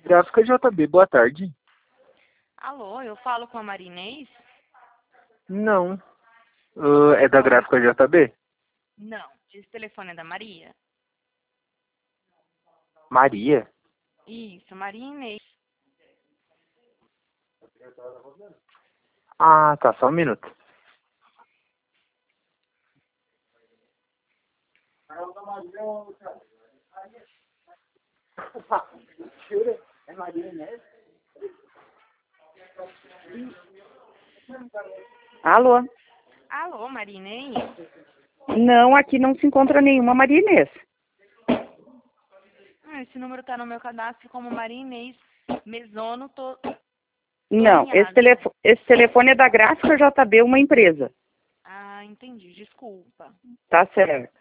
Gráfica JB, boa tarde. Alô, eu falo com a Marinês? Não. É da Gráfica JB? Não. Esse telefone é da Maria? Maria? Isso, Maria Inês. Ah, tá, só um minuto. É Maria, né? Alô? Alô, Maria Inês? Não, aqui não se encontra nenhuma Maria Inês. Esse número tá no meu cadastro como Maria Inês Mesono. Não, esse telefone é da Gráfica JB, uma empresa. Ah, entendi. Desculpa. Tá certo.